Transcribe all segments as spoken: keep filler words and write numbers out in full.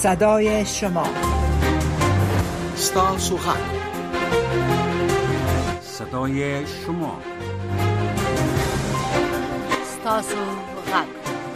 صدای شما، ستاسو غږ، صدای شما، ستاسو غږ.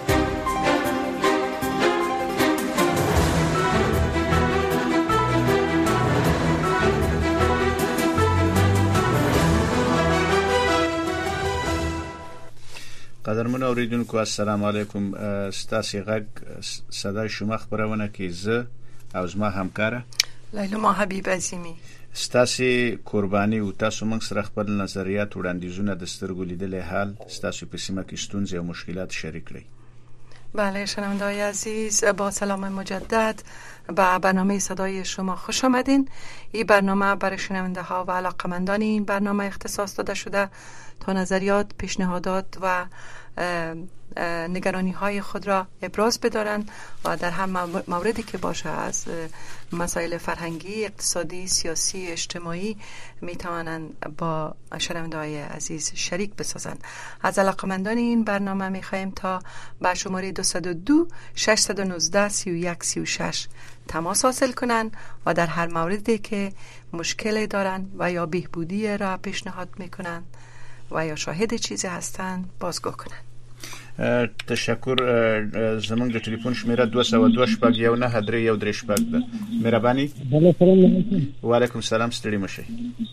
قدرمن اوریدونکو السلام علیکم. ستاسو غږ صدای شما خبرونه کې زه او زما همکاره لیلا حبیب عظیمی ستاسو قربانی او تاسو موږ سره خپل نظریات وړاندیزونه د سترګو لیدلې حال ستاسو په سیمه کې ستونزې او مشکلات شریک کړئ. بله شنونده‌های عزیز، با سلام مجدد به برنامه صدای شما خوش آمدین. این برنامه برای شنونده ها و علاقمندان این برنامه اختصاص داده شده تا نظریات، پیشنهادات و نگرانی های خود را ابراز بدارن و در هر موردی که باشه از مسائل فرهنگی، اقتصادی، سیاسی، اجتماعی می توانند با شنونده های عزیز شریک بسازند. از علاقمندان این برنامه می خواهیم تا به شماره دو صفر دو شش یک نه سی و یک سی و شش تماس حاصل کنند و در هر موردی که مشکلی دارند و یا بهبودی را پیشنهاد میکنند و یا شاهد چیزی هستند بازگو کنند. تشکر. زمونږ د ټلیفون شمیره دو سوه دو شپږ یو نه درې یو درې شپږ ده. مهرباني. بله سلام علیکم. و علیکم السلام. ستړي مشئ.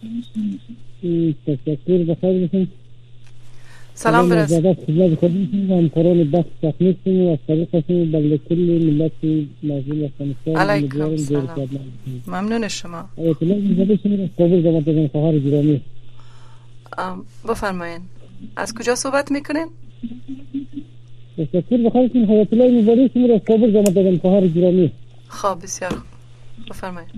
تشکر. بخیر باشین. سلام برس. زیادت خدمت خودتون و همکاران بخش تکنیکتون و از طریقتون بله کل ملت مظلوم افغانستان. علیکم سلام. ممنون شما. اطلاع می‌دید شما قبول دادن خواهر گرامی. بفرمایید. از کجا صحبت میکنین؟ تشکر. بخیر باشین. حیات الله مبارک شما را قبول دادن خواهر گرامی. خب بسیار خوب. بفرمایید.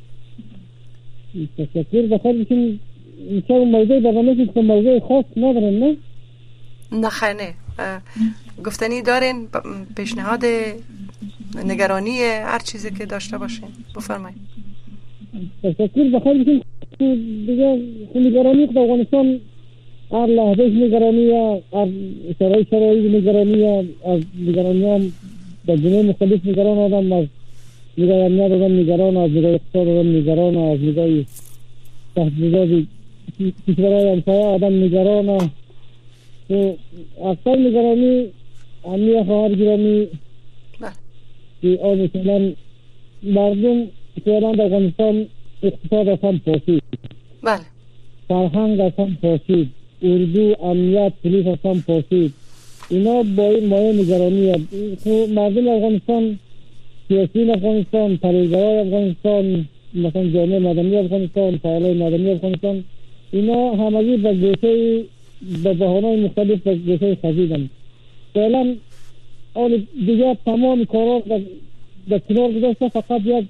تشکر. بخیر باشین. این چه موضوع برنامه که موضوع خاص ندارن نه؟ نه خیر نه. گفتنی دارین پیشنهاد نگرانی هر چیزی که داشته باشین بفرمایید. تشکر. بخیر باشین. دیگه نگرانی که افغانستان هر لحظه نگرانی هر شرایط شرایط نگرانی از نگرانی هم در جنوب مختلف نگران آدم از نگرانی آدم نگران از نگاه اقتصاد آدم نگران از نگاه تحت نگاه کشورهای همسایه آدم نگران تو اکثر نگرانی همیه خواهر گرامی که آن مثلا مردم فعلا در افغانستان اقتصاد از هم پاشید، بله فرهنگ از هم پاشید، اردو، امنیت، پلیس از هم پاشید. اینا با این مایه نگرانی هست. مردم افغانستان، سیاسیون افغانستان، پریزهای افغانستان، مثلا جامعه مدنی افغانستان، فعالای مدنی افغانستان، اینا همگی به گوشه به بهانه‌های مختلف به گوشه خزیدند. فعلا آن دیگه تمام کارا در کنار گذاشته، فقط یک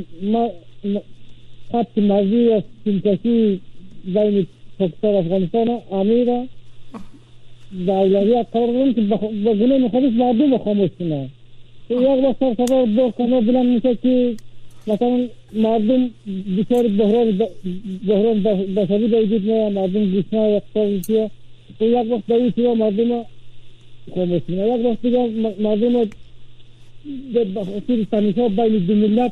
خط مرزی از سیمکشی بین پاکستان افغانستان امیره در اولویت قرار دادن که به گونه مختلف مردم خاموش کنه. یک وقت سرسفر دو کنه بلند میشه که مثلا مردم بیچاره بحران بحران بشری به وجود میاد، مردم گشنه اقتصادی چیه و یک وقت به این چیه مردم خاموش کنه. یک وقت دیگه مردم به خصوص تمیزها بین دو ملت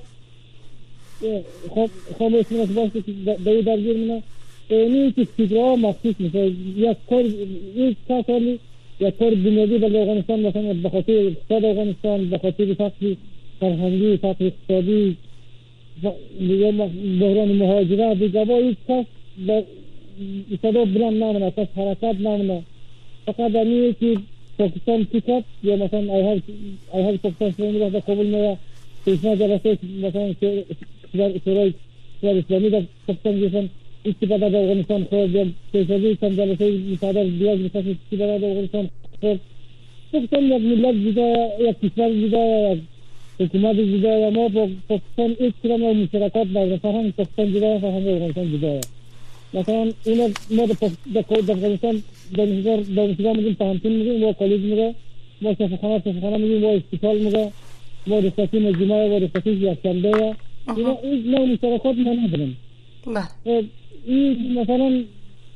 خاموش کنه که باشه به این درگیر منه. اینی که فکرها مخصوص میشه. یک کار یک کاری یک کار بنیادی به افغانستان مثلا به خاطر اقتصاد افغانستان، به خاطر فقر فرهنگی، فقر اقتصادی، دیگه بحران مهاجرت، دیگه با هیچ کس به صدا بلند نمونه، کس حرکت نمونه. فقط دمیه که پاکستان تیکت یا مثلا ایهل ایهل پاکستان سرمی را قبول میه پیشنهاد جلسه مثلا شورای اسلامی در پاکستان گفتن استفاده در افغانستان خود پیشنهادی چند جلسه مصادره بیاز میخواست استفاده در افغانستان خود. پاکستان یک ملت جدا، یک کشور جدا، یک حکومت جدا. ما با پاکستان هیچ کدام مشترکات نداریم. فرهنگ پاکستان جدا، فرهنگ افغانستان جدا. مثلا اینا ما در افغانستان دانشگاه میگیم، تهانتون میگیم، ما کالج میگه، ما شفاخانه شفاخانه میگیم، ما اسپیتال میگه، ما رخصتی مجموعه و رخصتی یکشنبه. اینا هیچ نوع مشترکات ما نداریم. این مثلا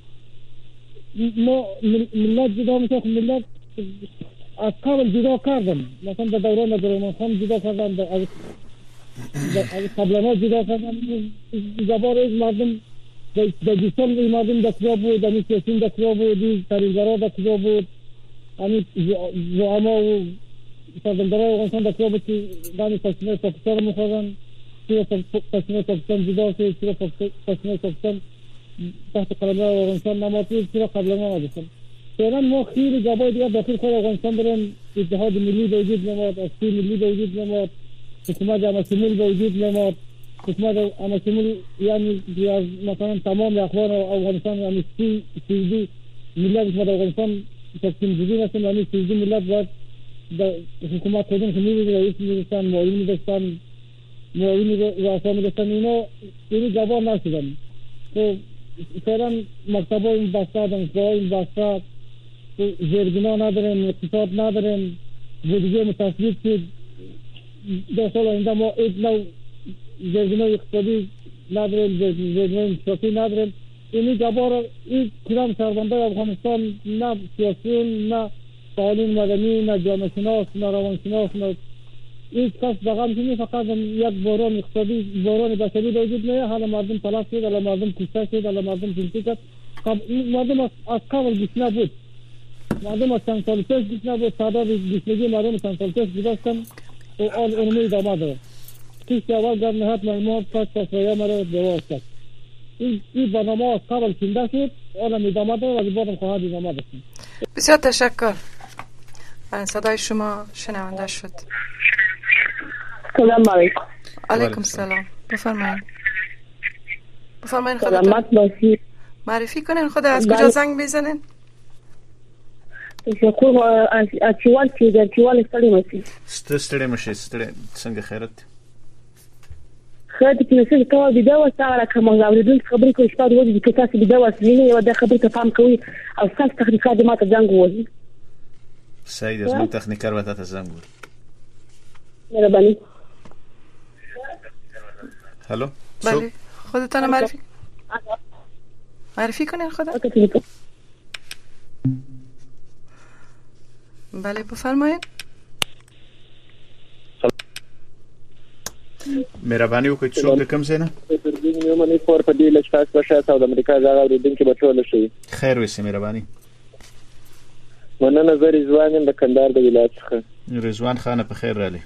ما ملت جدا میشه، ملت از قبل جدا کردن. مثلا در دوران عبدالرحمن خان جدا کردن، از قبلا جدا کردن جبار از مردم در جسم مردم دکتر بود، در سیاسین دکتر بود، تاریخ‌گرا دکتر بود، همین زعما و سردمدارای افغانستان دکتر بود که دانی پاکستان پاکستان می‌خوردن، چرا پاکستان پاکستان جدا شد، چرا پاکستان پاکستان تحت قلمرو افغانستان نماید، چرا قبلا نداشتن. فعلا ما خیلی جواب دیگه داخل خود افغانستان داریم، اتحاد ملی به وجود نمیاد، اسپی ملی به وجود نمیاد، حکومت همشمول به وجود نمیاد، حکومت همشمول یعنی مثلا تمام اخوان افغانستان یعنی سی سی ملت حکومت افغانستان تقسیم جدی هستن، یعنی سی ملت باید حکومت خودشون که می‌بینید رئیس می‌داشتن، معاون می‌داشتن، معاون رؤسا می‌داشتن، اینا یعنی جواب نشدن. تو فعلا مکتب‌ها این بسته، دانشگاه‌ها این بسته، زیربنا نداریم، اقتصاد نداریم، بودجه متصویب که در سال آینده ما یک نوع زیربنای اقتصادی نداریم، زیربنای اقتصادی نداریم. اینی جبار این کدام شهروندان افغانستان نه سیاسیون، نه فعالین مدنی، نه جامعه شناس، نه روانشناس، نه هیچ کس بغم کنی، فقط یک بحران اقتصادی، بحران بشری به وجود میاد. حالا مردم تلف شد، حالا مردم کشته شد، حالا مردم زندگی کرد. مردم از قبل گشنه بود، مردم از چند سال پیش گشنه بود، تعداد گشنگی مردم چند سال پیش گذاشتن و آن اونمی ادامه داره. کسی اول گرد نهاد مهمان پس پس ویا مرا دواز کرد. این برنامه از قبل کنده شد، آن ادامه داره و بارم خواهد ادامه داشت. بسیار تشکر. صدای شما شنونده شد. سلام علیکم. علیکم سلام. بفرمایید. بفرمایید سلامت باشید. معرفی کنین خود از کجا زنگ بزنین؟ تشکر. از چوال چې د چوال ستړي مشي ستړي مشي ستړي څنګه خیرت خیرت چې نسل کول دی دا وساره کوم اوریدل خبرې کوي شپه ورځ کې تاسو د وسینې یو د خبرې ته فهم کوي او تاسو تخنیکات ماته زنګ وځي سید از من تخنیکر وته ته زنګ ور مهرباني. هلو بله خودتون معرفی معرفی کنین خودت. بله بفرمایید. مهرباني وکړئ څوک د کوم ځای نه؟ یو منی فور په دې لښکاس په شاته د امریکا ځای اوریدونکو بچو لشي. خیر وسه مهرباني. مننه زه رضوان د کندهار د ولایت څخه. رضوان خان په خیر رالی.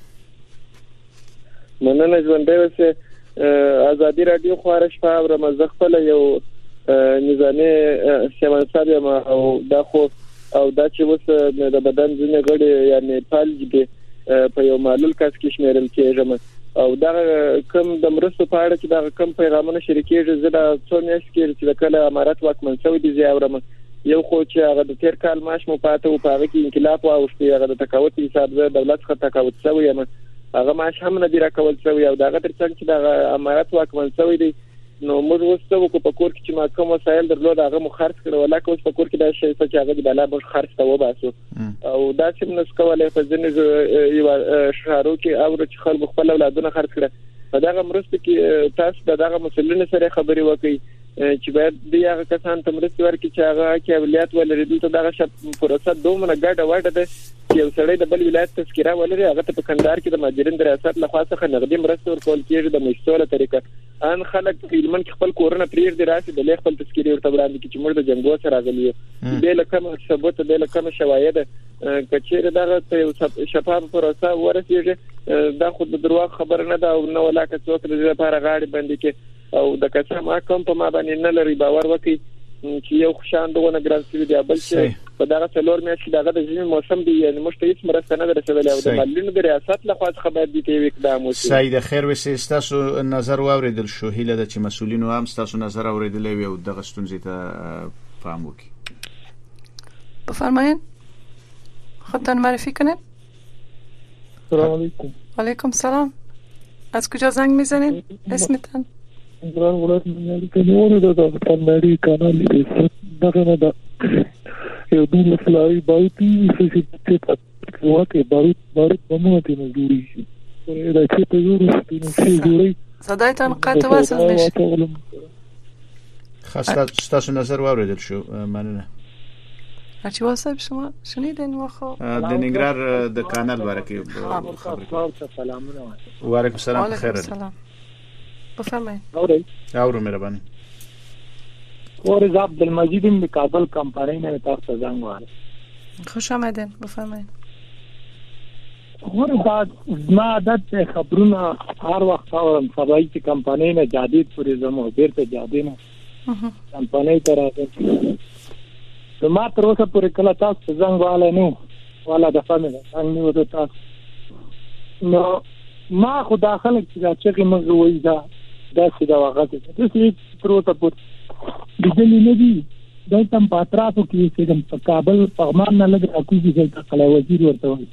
مننه ژوندۍ وسه ازادي رادیو خبر شپه او رمضان خپل یو نظامی سیمان صاحب او دا خو او دا چې وس د بدن ځینې غړي یعنی فالج دي په یو معلول کس کې شمیرل کېږي او دا کوم د مرستو په اړه چې دا کوم پیغامونه شریکېږي زړه څو میاشتې کې چې کله امارات واکمن شوی دي زیاورم یو خو چې هغه د تیر کال ماش مو پاتې او په هغه کې انقلاب او هغه د تقاوت حساب زه دولت څخه تقاوت شوی یم هغه ماش هم نه دی راکول شوی او دا غتر څنګه چې د امارات واکمن شوی دي نو موږ وستو کو په کور کې چې ما کوم وسایل درلود هغه مو خرڅ کړو ولاکه اوس په کور کې دا شی چې هغه دی بلا موږ خرڅ ته وباسو او دا چې موږ کولای په ځینې یو شهرو کې او چې خلک خپل اولادونه خرڅ کړي په دا مرسته کې تاسو دغه مسلمانانو سره خبري وکړي چې باید د هغه کسان ته مرسته ورکړي چې هغه کې ولایت ولري ته دغه شپ پروسه دومره ګډه وړه ده چې یو سړی د بل ولایت تذکره ولري هغه ته په کندهار کې د ماجرین د ریاست لخوا څخه نقدي مرسته ورکول کېږي د مشتوله طریقه ان خلک فلمن کې خپل کورونه پریر دي راسي د لیک خپل تذکره ورته وړاندې چې موږ د جنگو سره راغلي د لکه ثبوت د لکه شواهد کچېره دغه شفاف پروسه ورسیږي دا خو د دروغ خبر نه ده او نو ولاکه څوک د لپاره غاړي باندې کې او د کسه ما کوم په ما باندې نه لري باور وکي چې یو خوشان دغه ګران سوي دی بل چې په دغه څلور میاشتې دغه د ژمي موسم دی یعنی مشته هیڅ مرسته نه درسول او د مالینو د ریاست لخوا څخه باید دې ته اقدام وشي. سید خیر وسه تاسو نظر واوریدل شو هیله د چې مسولینو هم تاسو نظر اوریدل او دغه ستونزې ته فهم وکړي. بفرمایید خودتان معرفی کنید. سلام علیکم. علیکم سلام. از کجا زنگ میزنید؟ اسمتان؟ گران ولایت منالی کنیونه دا دا پناری کانالی ریست داغنه دا یو دون لفلاوی باوتی سوشی چیتا واقع باروت باروت بمونتی نجوری شی دا چیتا جورو شی جوری صدایتان قطع وصل میشه. خواست ستاسو نظر واوریدل شو مننه. هرچی واسه شما شنیدین و خب د ننګرهار د کانال باره کې خبرې. سلامونه. وعلیکم السلام. بخیر. سلام. بفرمایید. اورئ. اورو مهرباني. ورز عبدالمجید ام کابل کمپانی نه تاسو ته زنګ واره. خوش آمدین. بفرمایید. ورز ما عادت خبرونه هر وخت اورم سبای چې کمپانی نه جدید توریزم او بیرته جدید نه کمپانی ته راځي. نو ما تر اوسه پورې کله تاسو ته زنګ واله نو والا د فامیل څنګه نیو تاسو نو ما خو داخله چې چې موږ وایي دا داسې دا وغه ته چې تر اوسه پورې د دې نه دي د تم پاتراتو کې چې د کابل پغمان نه لګ راکوږي چې کله وزیر ورته وایي.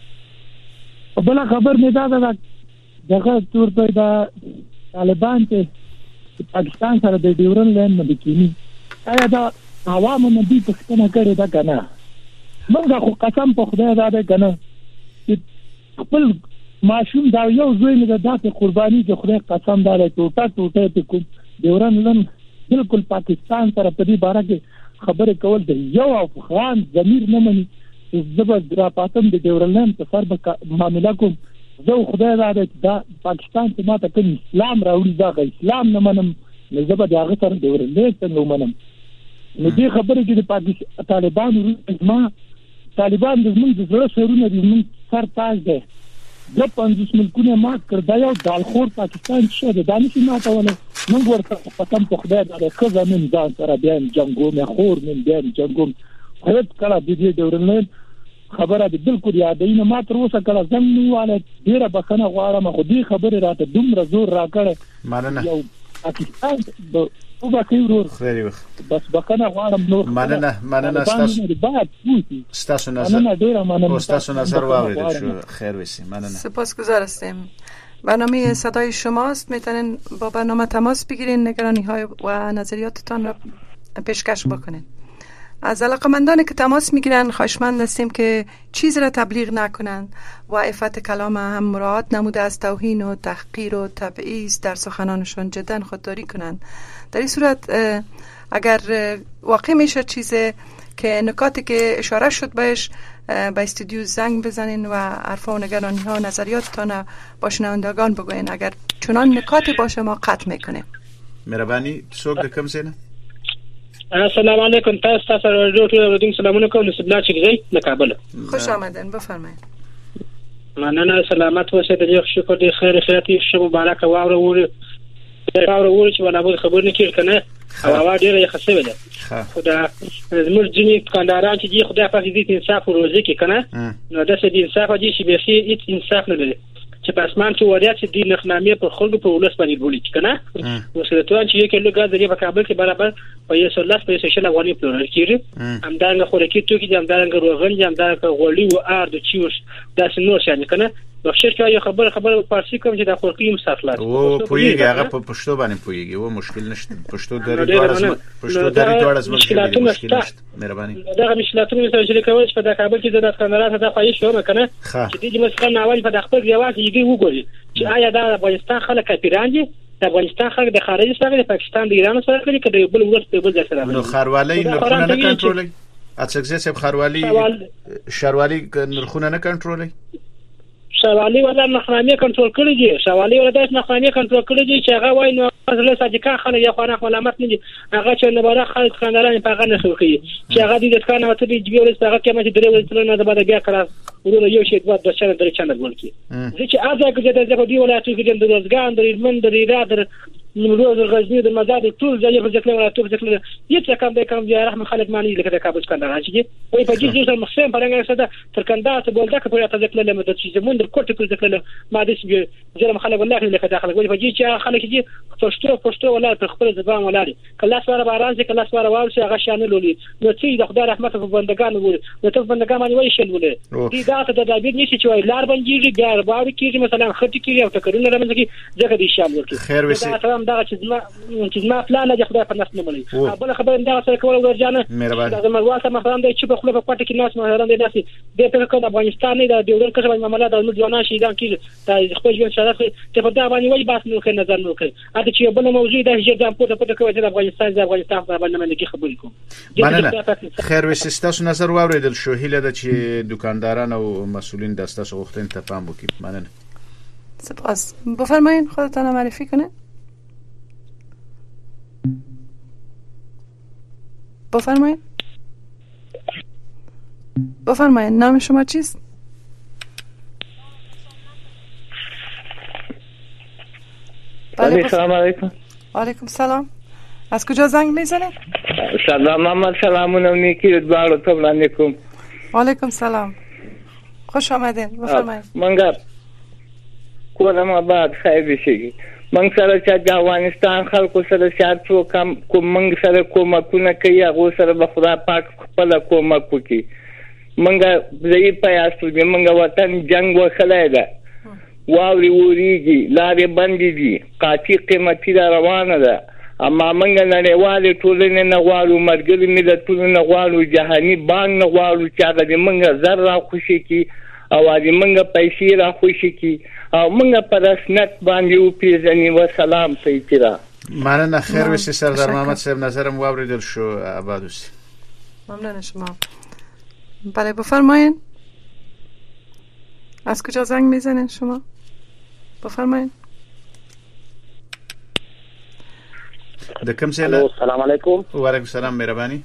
بل خبر مې دا ده دغه تور په دا طالبان چې پاکستان سره د ډیورن لاین نه بکینی آیا دا عوامو نه دي پښتنه کړي دا کنه موږ خو قسم په خدای دا ده کنه چې خپل ماشوم دا یو زوی نه د داسې قرباني چې خدای قسم دا ده ټوټه ټوټه ته کوم ډیورن لاین بالکل پاکستان سره په دې باره کې خبره کول دی یو افغان ضمیر نه مني زبر را پاتم د ډیورن لاین په سر به معاملې کوم زه خدای دا ده دا پاکستان ته ماته کوم اسلام راوړي دا اسلام نه منم نو زه به د هغه سره ډیورن لاین څنګه ومنم. نو دې خبره کې د پاکستان طالبان ما طالبان د زموږ د زړه سرونه د زموږ سر تاج دی د پنځوس ملکونه مات کړ دا یو دالخور پاکستان شه د دانش ماتونه موږ ورته پتم په خدای دا خزه من ځان سره بیا جنگو نه خور من بیا جنگو هیڅ کله د دې ډیورن لاین خبره د بالکل یادینه ما تر اوسه کله زمو واله ډیره بخنه غواړم خو دې خبره راته دومره زور راکړه مننه یو پاکستان د او بخیر خیری وخت بس بخنه غواړم نور مننه مننه تاسو تاسو نظر تاسو نظر واورید شو خیر وسی مننه. سپاسگزار هستیم. برنامه صدای شماست، میتونین با برنامه تماس بگیرین، نگرانی های و نظریاتتان را پیشکش بکنین. از علاقمندانی که تماس میگیرن خواهشمند هستیم که چیز را تبلیغ نکنند و عفت کلام هم مراعات نموده از توهین و تحقیر و تبعیض در سخنانشان جدا خودداری کنند. در این صورت اگر واقع میشه چیزی که نکاتی که اشاره شد بهش به استودیو زنگ بزنین و حرفا و نگرانی ها و نظریاتتان با شنوندگان بگوین. اگر چنان نکاتی باشه ما قطع میکنیم. مهربانی څوک د کوم ځای نه؟ السلام علیکم. تاسو تاسو راډیو ټول اوریدونکو سلامونه کوم. نسب الله چګزی نه کابل. خوش آمدین. بفرمایید. مننه. سلامت اوسئ. د دې شکر دی خیر خیراتي شب مبارک واوره وره واوره وره چې ولا به خبر نه کړ کنه او هوا ډیره یې خسته ویل خدا زموږ ځینې کانداران چې دی خدای پاک دې انصاف وروزي کې کنه نو د څه دي انصاف دي چې به هیڅ انصاف نه لري چې په اسمان کې وریات چې دی نخنامې پر خلکو په ولس باندې بولی کنه وسلتوان چې یو کله غاز دی په کابل کې برابر په یو سلاس په شل افغاني پلور کیږي همدارنګه خوراکي توکي دي همدارنګه روغن دي همدارنګه غوړي او ار د چیوش داسې نور شي کنه بخښه کې یو خبر خبر فارسی کوم چې د خورقي مسافلات او پویږي هغه په پښتو باندې پویږي او مشکل نشته پښتو درې دوړ پښتو درې دوړ از مشکل نشته. مهرباني دا مشکلاتونه چې کوي چې په کابل کې د کاندارات د خواهش شو کنه چې دې مثلا اول په خپل ځواک یې وګوري چې آیا دا افغانستان خلک پیران دي د افغانستان خلک د خارجي سره د پاکستان د ایران سره کړي کړي بل ورته په بل ځای سره نو خاروالۍ نرخونه نه کنټرولوي اڅکزه سب خاروالۍ شاروالۍ نرخونه نه کنټرولوي شوالی ولا نخرامي کنټرول کړی دي شوالی ولا داس نخرامي کنټرول کړی دي چې هغه وای نو مثلا صادقا خلک یو خانه علامت نه دي هغه چې نه بره خلک خاندان په هغه نه خوخي چې هغه دې ځکه نه وته دي جوړ څه هغه کمه چې درې ورځې نه د بیا کړه ورو یو شی دوه د چنه درې چنه ورکی چې اځه کې د دغه دی ولایت کې د روزګان د ریمن د ریرا نمروز غزنی د مزاد ټول ځای په ځکه ولا ټول ځکه یڅ کم به کم زیاره رحم خلک مانی لکه د کابل کاندار چې وي په دې ځای مخسم پرنګ سره تر کاندار ته بولدا که په ځکه له مدد چې زمون د کوټه په ځکه ما دې چې جرم خلک والله لکه داخله وي په دې چې خلک دې پښتو پښتو ولا په خپل ځبان ولاري کله سواره باران چې کله سواره وال چې هغه شان لولي نو چې د خدای رحمت په بندگان وي نو ته بندگان باندې وای شل ولې دې دا ته د دابیر نشي چې لار باندې ګار باندې کېږي مثلا خټي کېږي او تکرونه لمنځ کې ځکه دې شامل ورکړي خیر وسی دا چې زما چې زما پلان د خدای په نس نه مړي بل خبره دا سره کول ورجانه دا زموږ واسه مخرام دی چې په خپل په پټ کې ناس مهران دي ناسي د په کوم افغانستان نه د ډیورن کښه باندې معاملات د ځوانان شهیدان کیږي د خپل ژوند شرف ته په دا باندې وایي باس نه کوي نظر نه کوي اته چې بل موضوع د هجر د په پټ کوي د افغانستان د افغانستان په باندې باندې کې خبرې کوم مننه خیر وسستاسو نظر واوریدل شو هیله ده چې دکانداران او مسئولین د تاسو غوښتنې ته پام وکړي. مننه. سپاس. بفرمایید خودتان معرفی کنه. بفرمایید. بفرمایید نام شما چیست؟ بله سلام علیکم. علیکم سلام. از کجا زنگ میزنید؟ سلام محمد سلامونه نیکی دوالو ته وړاندې کوم. علیکم سلام. خوش آمدین. بفرمایید. منګر کولم آباد خیر شي. منګ سره چې د افغانستان خلکو سره شاد شو کم کوم منګ سره کومکونه کوي هغه سره به خدای پاک خپل کومک وکړي. منګ زې پیاسو دې منګ وطن جنگ وخلای ده. واوري وریږي لارې بندې دي قاطي قیمتي روانه ده اما منګ نړیوالې ټولنې نه غواړو مرګري ملتونو نه غواړو جهاني بانک نه غواړو چې هغه دې منګ زر را خوشي کی او دې منګ پیسې را خوشي کی او منګ پر رسمیت باندې او پیژني و سلام پیترا. مننه خیر وسی سردار محمد صاحب نظرم واوریدل شو آباد اوسئ. ممنون شما. بله بفرمایید. از کجا زنگ میزنید شما؟ بفرمایید. د کوم ځای؟ السلام علیکم. وعلیکم السلام مهرباني.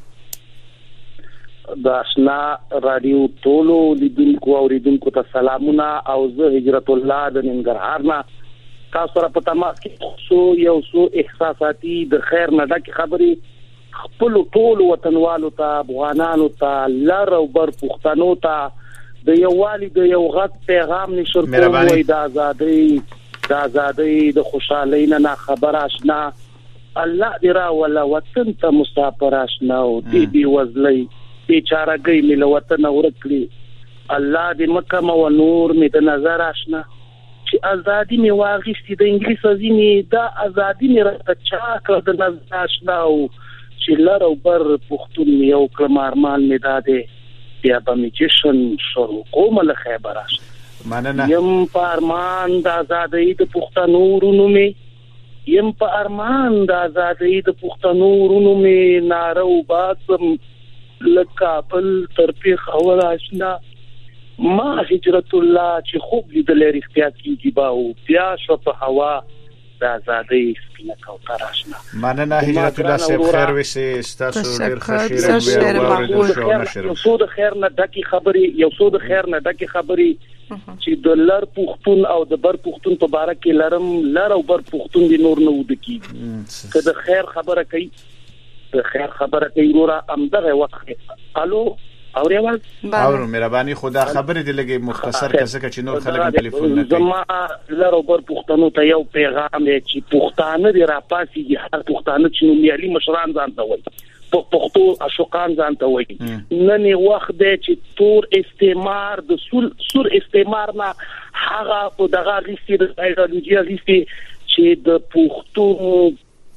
د آشنا رادیو ټولو لیدونکو او اوریدونکو ته سلامونه او زه هجرت الله د ننګرهار نه تاسو سره په تماس کې سو یو سو احساساتي د خیر نه ډکه خبري خپل ټول وطنوالو ته افغانانو ته لر او بر پښتنو ته د یووالي د یو غږ پیغام نشر کوم د ازادۍ د ازادۍ د خوشحالۍ نه خبر آشنا الله دې را ولا وطن ته مسافر آشنا او دې بي وزلي بیچارهګي مل وطن ورکړي الله دې مکه مو نور می د نظر آشنا چې ازادي می واغښتي د انګلیس ازینې د ازادي می راته چا کړ د نظر آشنا او چې لر او بر پښتون یو کلمارمان می داده بیا به می جشن شروع کوم له خیبر آشنا. مننه. یم پارمان د ازادۍ د پښتنو ورونو می یم په ارمان د ازادۍ د پښتنو ورونو می نارو باسم لکابل ترپی خول آشنا ما هجرت الله چې خوب لیدل اختیار کیږي باو بیا شو په هوا د ازادۍ سپینه کوتر آشنا. مننه هجرت الله صاحب خیر وسی ستاسو ډیر خوشاله وي. یو څو د خیر نه ډکی خبري یو څو د خیر نه ډکی خبري چې د لر پښتون او د بر پښتون په باره کې لرم لر او بر پښتون د نور نه ود کی که د خیر خبره کوي د خیر خبره کوي ورا امدغه وخت الو اورېوال اورو مهرباني خدا خبرې دی لګي مختصر کزه چې نور خلک ټلیفون نه کوي. زما لر او بر پښتنو ته یو پیغام دی چې پښتانه دی را پاسي هر پښتانه چې نومیالي مشران ځان ته وایي په پښتو اشوقان ځان ته وایي نن وخت دی چې تور استعمار د سور استعمار نه هغه په دغه غیستي د ایدئولوژي غیستي چې د پښتو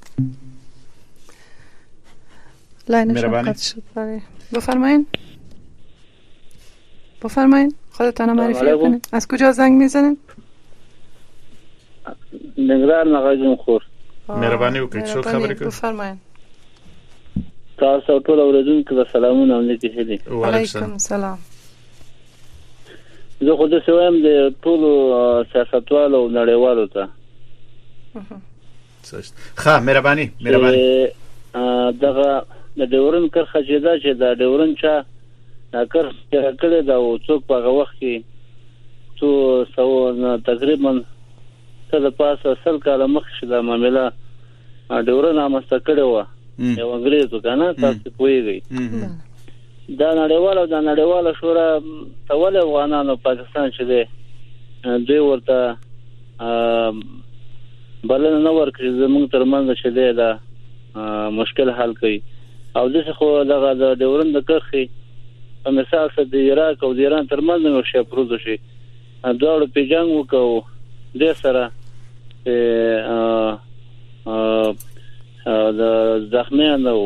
لاینش قطع شد. بله بفرمایید. بفرمایید خودتان معرفی کنید. از کجا زنگ میزنید؟ نگران نغاجم خور. مهرباني وکړئ څو خبرې کوي. بفرمایید. تاسو ټول اوریدونکو ته سلامونه علیکم هدي. وعلیکم سلام. زه خو د سوام د ټول سیاستوالو نړیوالو ته. ښه مهرباني مهرباني. دغه د ډیورن کرخه چې دا چې دا ډیورن چا کار کړی دا او څوک په هغه وخت کې تو سو تقریبا څه پاسه سل کاله مخکې دا معاملې ډیورن امسته کړی و یو انګریزو کنه تاسو پوهیږئ دا نړیواله دا نړیواله شورا ټول افغانانو پاکستان چې دی دوی ورته بلنه نه ورکړي زموږ ترمنځ چې دی دا مشکل حل کوي او دغه خو دغه د ډیورن د کرخي په مثال سره د عراق او د ایران ترمنځ نو شی پروت شي دوه په جنگ وکاو د سره د زخمیانو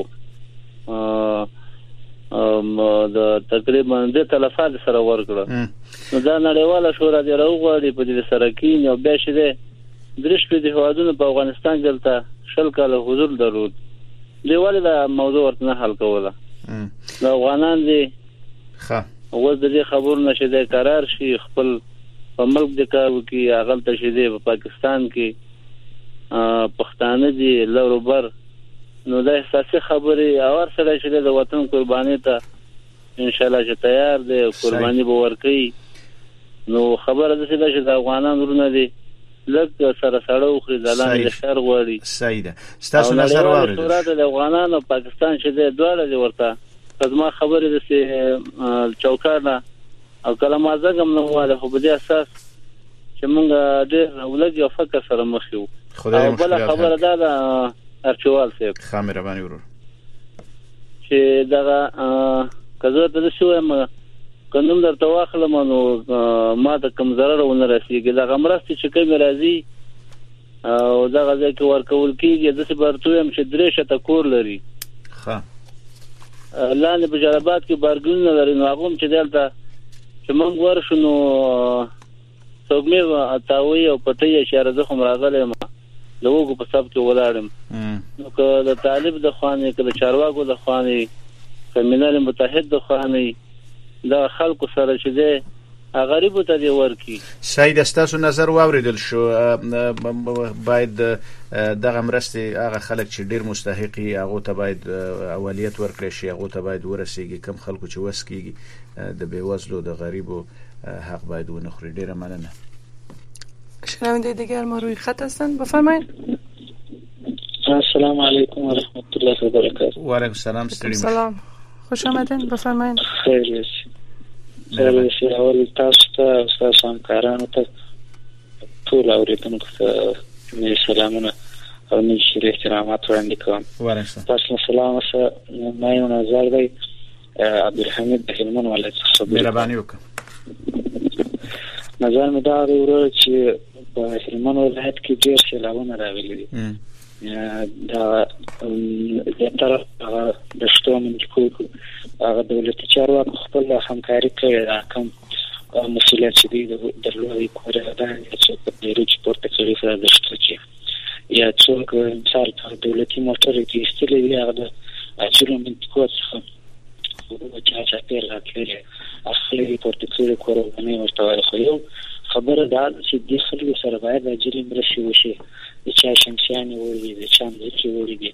د تقریبا د تلفات سره ورکړه نو دا نړیواله شورا دی راوغواړي په دې سره کې نو بیا چې درش په دې هوادونو په افغانستان کې دلته شل کاله حضور درلود دیواله دا موضوع ورته حل کوله نو افغانان دي ښه اوس د دې خبر نشه د قرار شي خپل په ملک د کار وکي اغل ته شي د پاکستان کې پښتانه دي لوروبر نو دا احساسي خبره اور سره چې د وطن قرباني ته ان شاء الله چې تیار دي قرباني به ورکړي نو خبره ده چې د افغانانو ورونه دي لږ سره سره خو د لاندې شهر غوړي سیده ستاسو نظر واورید صورت د افغانانو پاکستان چې د دوړه دی ورته زما خبره ده چې چوکاټه او کلمه زګم نو واده خو په دې اساس چې مونږ ډېر ولګ یو فکر سره مخ یو خدای او بل خبره ده د ارچوال صاحب خامره باندې ورو چې دا کزه ته شوم کوم درته واخلم نو ما ته کم ضرر ونه رسیږي دا غمرستي چې کوم راځي او دا غځي کې ورکول کیږي د څه برتو يم چې درې شته کور لري ښه لاندې په جرابات کې بارګون لري نو هغه چې دلته چې موږ ورشنو څوګمې اتاوي او پټي اشاره زه هم راغلم لوګو په سب کې ولاړم نو که د طالب د خوانې که د چارواکو د خوانې که ملل متحد د خوانې دا خلکو سره چې دی غریبو ته دی ورکی سید استاسو نظر واوریدل شو باید دغه مرستې هغه خلک چې ډیر مستحقي هغه ته باید اولیت ورکړي شي هغه ته باید ورسیږي کم خلکو چې وسکیږي د بیوزلو د غریبو حق باید ونخوري. ډیره مننه. شنونده دیگر ما روی خط هستند بفرمایید. السلام علیکم و رحمت الله و برکاته. و علیکم السلام. سلام خوش آمدین بفرمایید. خیر باشید. خیر باشید. اول تاسو ته او تاسو همکارانو ته ټول اوریدونکو ته مې سلامونه او نشي احترامات وړاندې کوم. ورسره تاسو سلام سره ما یو نظر دی عبدالحمید د هلمند ولایت څخه. مهرباني وکړه. نظر مې دا دی چې په هلمند ولایت کې ډېر سیلابونه راغلي دي. دا د طرف د شتومن کې هغه دولتي چارواکو خپل همکاري کوي دا کوم مسؤلیت چې دی د لوی کوریا دا چې په ډیرو چې پورته کړی سره د شتو چې یا څوک مثال په دولتي موټر کې استلې دی هغه د اجرو منطقو څخه چې چې پیر راکړي اخلي پورته کړی کورونه ورته خو یو خبره دا چې د خلکو سره باید اجري مرشي وشي د چا شمسياني وړي د چا ځکه وړي دي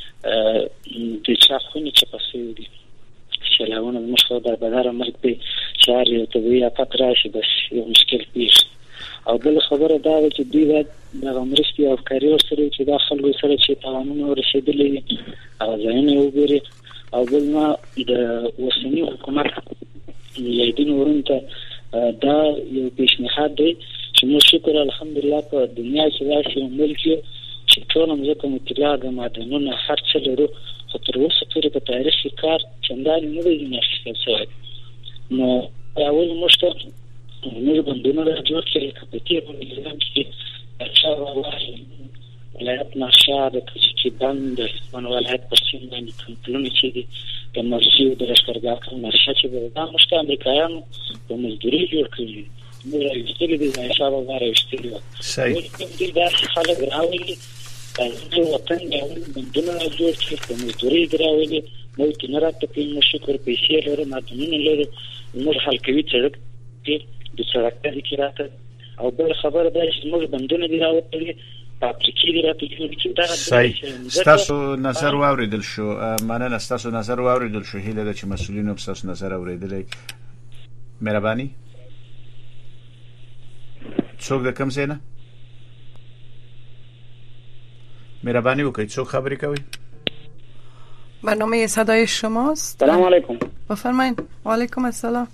د چا خوني چې پسې دي شلاونه مشکل در بدر مرګ به شهر یو طبيعي افات راشي بس یو مشکل پیښ او بل خبره دا چې دوی باید د امرستي او کاری سره چې د خلکو سره چې قانون ورسېدلې او ځینې وګوري او بل ما د وسنی حکومت یادین ورنته دا یو پیشنهاد دی چې نو شکر الحمدلله په دنیا کې راشي ملک چې ټول موږ کوم اطلاع د معدنونو هر څه لرو خو تر اوسه پورې په تاریخ کې کار چندان نه دی نشته شوی. نو اول مشته موږ بندونه جوړ کړی کپټي په نظام کې اچھا والله ولایت نشه د چې بند من ولایت پر سین باندې کنټرول چې دی د مرشي د لشکرګاه کوم نشه چې دا مشته امریکایانو په مزدوري جوړ کړی موږ راځي د ځای واره استلو صحیح دې دا خلک راوړي د وطن د بندونو جوړ چې په مزدوري دراوړي نو چې نه راته په مشکور پیسې لري ماته لري موږ حل کوي چې د سړک کې راته او بل خبره ده چې موږ بندونه دی راوړي پاتریکی دی راته چې دا صحیح. تاسو نظر واوریدل شو مننه. تاسو نظر واوریدل شو هیله ده چې مسؤلینو په تاسو نظر اوریدل. مهرباني څوک د کوم ځای نه مهربانی وکړئ څوک خبرې کوي؟ برنامه صدای شماست. سلام علیکم. بفرمایید. و علیکم السلام.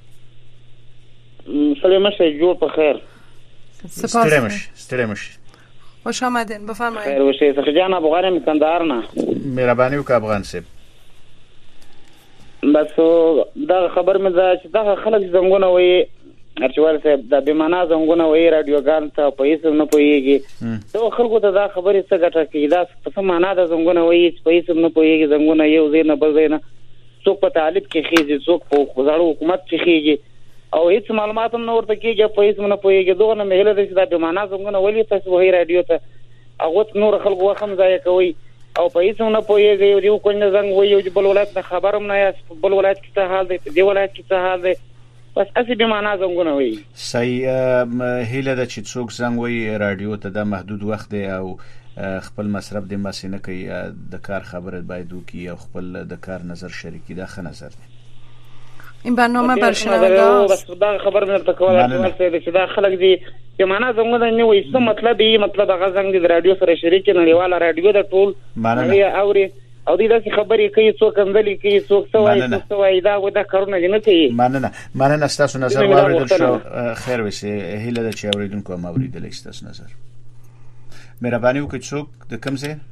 سلام شه جوړ په خیر. سپاس. ستړي ستړي مشه. خوش آمدین بفرمایید. خیر وشه سخجان ابغان کندهار نه. مهربانی وکړه افغان صاحب. بس دا خبر مې دا چې دا خلک زمونه وي ارچوال صاحب د بیمانه زنګونه وای رادیوګان ته په هیڅ نه پويږي نو خلکو ته دا خبرې څه ګټه کوي دا څه معنا د زنګونه وای په هیڅ نه پويږي زنګونه یو زین بل زین څوک په طالب کې خېږي څوک په غزاړو حکومت کې خېږي او هیڅ معلومات هم نه ورته کېږي په هیڅ نه پويږي دوه نه مهله د دا بیمانه زنګونه ولې تاسو وای رادیو ته هغه نور خلکو وخم ځای کوي او په هیڅ نه پويږي یو کوم زنګ وای یو بل ولایت نه خبرم نه یا بل ولایت کې څه حال دی دی ولایت کې څه حال دی بس اسی به معنا زنګونه وي صحیح هیله د چې څوک زنګ وي رادیو ته د محدود وخت دی او خپل مصرف د مسینه کوي د کار خبره باید وکي او خپل د کار نظر شریکی دا ښه نظر دی این برنامه بر شنونده بس دا خبر مې ته کوله چې دا خلک دي چې معنا زنګونه نه وي څه مطلب یې مطلب هغه زنګ د رادیو سره شریک نه لیواله رادیو د ټول معنا اوري او دې داسې خبرې کوي څوک اندلې کوي څوک سوای څوک سوای دا ودا کارونه نه کوي مننه مننه تاسو نظر واوریدل شو خیر وشي هیله د چا اوریدونکو ما اوریدل تاسو نظر مهرباني وکړئ څوک د کوم ځای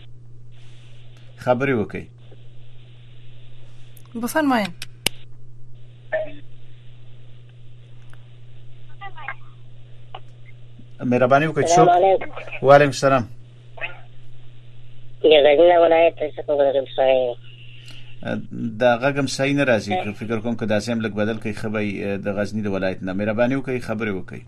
خبرې وکړئ بفرمایئ مهرباني وکړئ څوک وعلیکم السلام یا غزنی ولایت څخه کوم ځای دا غږم صحیح نه راځي فکر کوم که دا سم لګ بدل کوي خبري د غزنی د ولایت نه مهرباني وکړئ خبرې وکړئ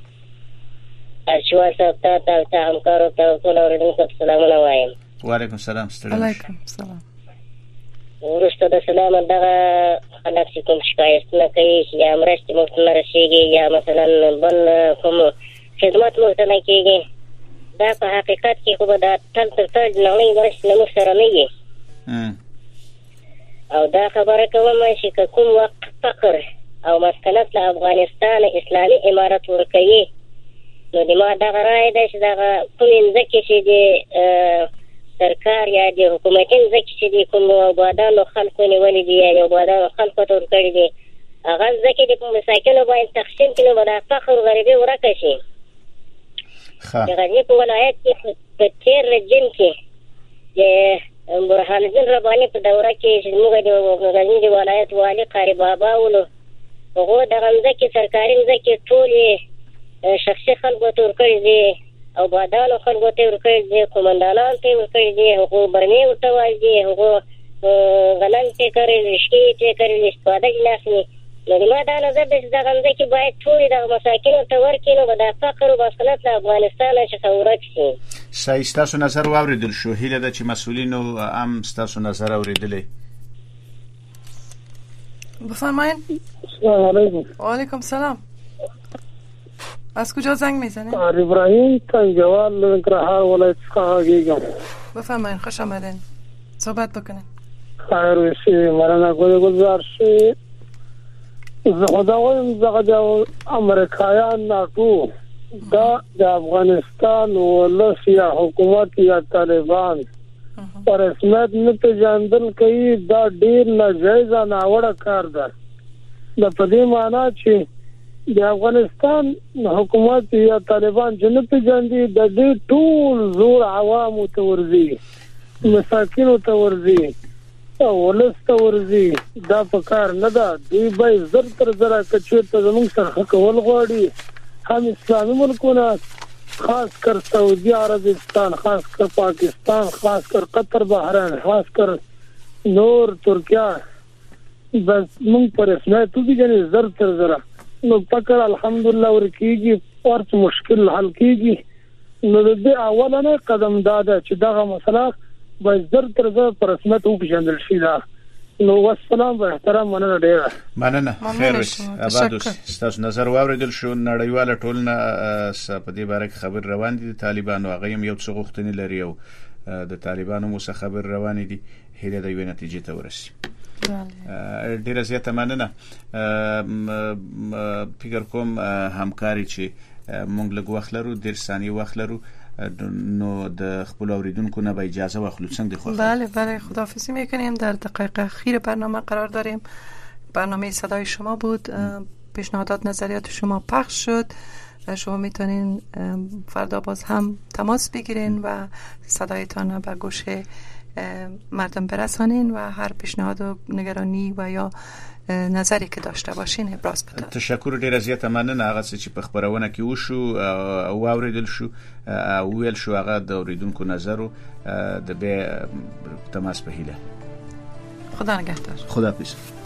اشوا صاحب ته ته همکارو ته ټول اوریدونکو ته سلامونه وایم وعلیکم السلام وعلیکم السلام ورسته د سلام دغه خلک چې کوم شکایتونه کوي یا مرستې مو نه رسیږي یا مثلا بل کوم خدمات مو ته نه کیږي دا په حقیقت کې خو دا تل تر تل نړۍ ورسې نه سره نه وي او دا خبره کوم چې کوم وخت فقر او مسکنت له افغانستان اسلامي امارت ورکوي نو د ما دغه رای ده چې دغه کوم ځکه چې د سرکار یا د حکومتي ځکه چې د کوم آبادانو خلکو نیولې دي یا آبادانو خلکو ته ورکړي دي هغه ځکه د مساکینو باندې تقسیم کړي نو دا فقر او غریبي ورکه شي د غزنی په ولایت کې په تیر رژیم کې د برهان الدین رباني په دوره کې چې موږ د غزنی د ولایت والي قاری بابا ولو هغه د غمزه سرکاري ځکه ټول شخصي خلکو ته ورکړي دي او بادانو خلکو ته ورکړي دي قومندانانو ته ورکړي دي هغه برني ورته واجي هغه غلن ته کوي رشتي ته کوي استفاده جناسي نو ما دا نظر د ځغنده کې باید ټول د مساکینو ته ورکینو به د فقر او مسکنت له افغانستان څخه ورک شي صحیح تاسو نظر واوریدل شو هیله د چې مسؤلینو هم تاسو نظر اوریدلې بفرمایید السلام علیکم وعلیکم السلام از کجا زنگ میزنید ابراهیم کنجوال نگرهار ولایت څخه گیگم بفرمایید خوش آمدین صحبت بکنید خیر وشي مرنه گذار شي زه خدا وایم دغه د امریکایان ناټو دا د افغانستان ولس یا حکومت یا طالبان پر رسمیت نه پیژندل کوي دا ډیر ناجایز ناوړه کار ده د پدې معنی چې د افغانستان حکومت یا طالبان چې نه پیژندي د دې ټول زور عوام ته ورځي مساکین ته ورځي ولس ته ورځي دا په کار نه ده دوی به زر تر زر کچې ته زموږ سره کول غواړي هم اسلامي ملکونه خاص کر سعودي عربستان خاص کر پاکستان خاص کر قطر بحرین خاص کر نور ترکیه بس موږ پر رسمیت وګورئ زر تر زر نو پکړه الحمدلله ورکیږي ورته مشکل حل کیږي نو د اولنې قدم دا ده چې دغه مسله باید زر تر زر پر رسمیت وپیژندل شي دا نو والسلام و احترام مننه ډیره مننه خیر وشي آباد اوسئ تاسو نظر واوریدل شو نړیواله ټولنه په دې باره کې خبر روان دي طالبانو هغه هم یو څه غوښتنې لري او د طالبانو مو څخه خبر روان دي هله د یو نتیجې ته ورسي ډیره زیاته مننه فکر کوم همکاري چې مونږ له وخت لرو ډیر ثانیه وخت لرو نو د خپل اوریدونکو نه به اجازه واخلو څنګه خو بله بله خداحافظی میکنیم در دقایق اخیر برنامه قرار داریم برنامه صدای شما بود پیشنهادات نظریات شما پخش شد شما میتونین فردا باز هم تماس بگیرین و صدایتان به گوش مردم برسانین و هر پیشنهاد و نگرانی و یا نظری که داشته باشین ابراز بدین. تشکر ډیر زیاته مننه. هغه چې په خبرونه کې وشو او اوریدل شو او ویل شو هغه د اوریدونکو نظر او د به تماس په هیله. خدا نگهدار. خدا حافظ.